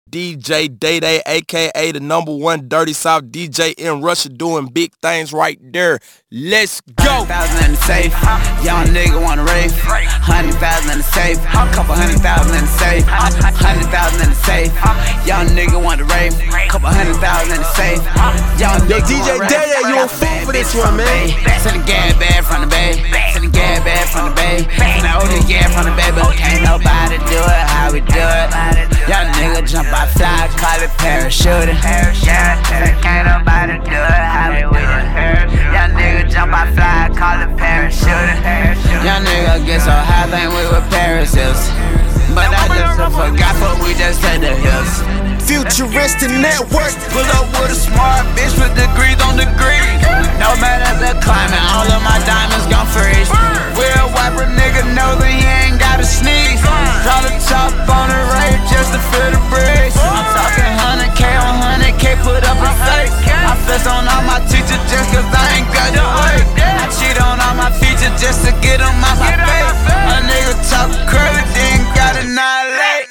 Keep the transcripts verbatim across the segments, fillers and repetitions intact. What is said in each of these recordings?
D J Day Day, aka the number one Dirty South D J in Russia, doing big things right there. Let's go. Hundred thousand in the safe, young nigga wanna rave. Hundred thousand in the safe, couple hundred thousand in the safe. Hundred thousand in the safe, young nigga wanna rave. Couple hundred thousand in the safe, young nigga D J Day Day, you a fool for this one, man. Send a gas bag from the bay, send a gas bag from the bay, send a O G gas from the bay, but can't nobody do it how we do it. Young nigga jump out fly, call it parachuting. Yeah, can't nobody do it how we do it. Young nigga jump out fly, call it parachuting. Young nigga get so high, think we were parachutes. But I just forgot what we just said to hills. Futuristic network. Pull up with a smart bitch with degrees on degrees. No matter the climate, all of my diamonds gon' freeze. Real wiper nigga know that he ain't gotta sneeze. Draw the top on the rate just to feel the breeze. I'm talking one hundred K on one hundred K, put up a fake. I flex on all my teachers just cause I ain't got the weight. I cheat on all my features just to get them out my face. A nigga talk curly, then got annihilate.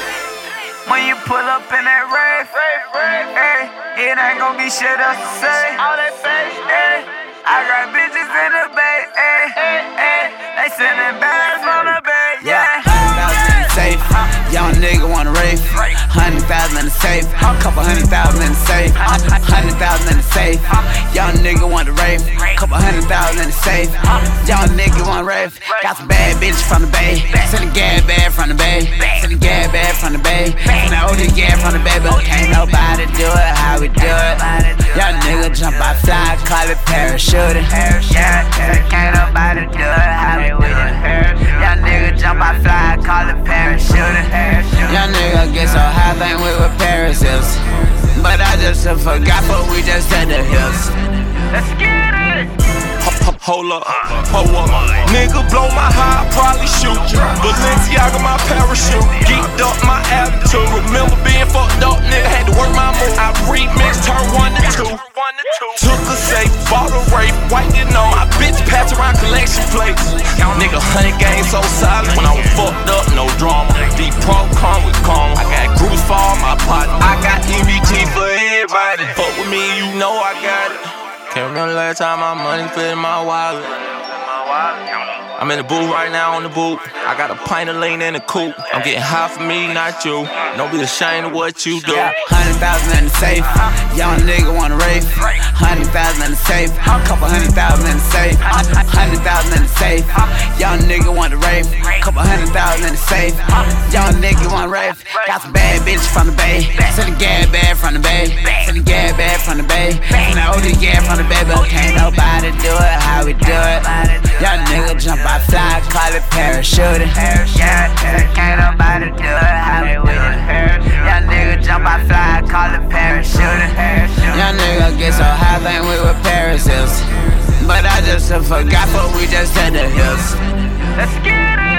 When you pull up in that rave, ay, it ain't gon' be shit else to say. All that face, ay, I got bitches in the bay, ay, ay, they sending bags from the bay, yeah. Hundred thousand in the safe, young nigga wanna rave. Hundred thousand in the safe, couple hundred thousand in the safe. Hundred thousand in the safe, young nigga wanna rave. Couple hundred thousand in the safe, young nigga wanna rave. Got some bad bitches from the bay, send a gas bag from the bay, send a gas bag from the bay. Know the gas from the bay, but can't nobody do it how we do it. Young nigga jump out fly, call it parachuting. Yeah, can't nobody do it how we do it. Young nigga jump out fly, call it parachuting. Young nigga get so high, think we were parachutes. But I just forgot what we just said to hills. Let's get it. Hold up, hold up. Nigga blow my high, probably shoot. Balenciaga my parachute. Geeked up my attitude. Remember being fucked up, nigga had to work my move. I remixed, turn one to two. Took a safe, bought a rape, wiped it on. My bitch passed around collection plates. Nigga, hundred games so solid. When I was fucked up, no drama. Deep pro come with calm. I got groups for all my partners. I got M V T for everybody. Fuck with me, you know I got it. Can't remember the last time my money fit in my wallet. I'm in the booth right now on the booth. I got a pint of lean in the coupe. I'm getting high for me, not you. Don't be ashamed of what you do. Yeah, hundred thousand in the safe, young nigga wanna rave. Hundred thousand in the safe, couple hundred thousand in the safe. Hundred thousand in the safe, young nigga wanna rave. Couple hundred thousand in the safe, young nigga wanna rave. Got some bad bitches from the bay, send a gas bag from the bay, send a gas bag from the bay, send a O G gas from the bay, but can't nobody do it how we do it. Young nigga jump out fly, call it parachuting. Yeah, can't nobody do it how we do it. Young nigga jump out fly, call it parachuting. Young nigga get so high, think we were parachutes. But I just forgot what we just said to hills. Let's get it.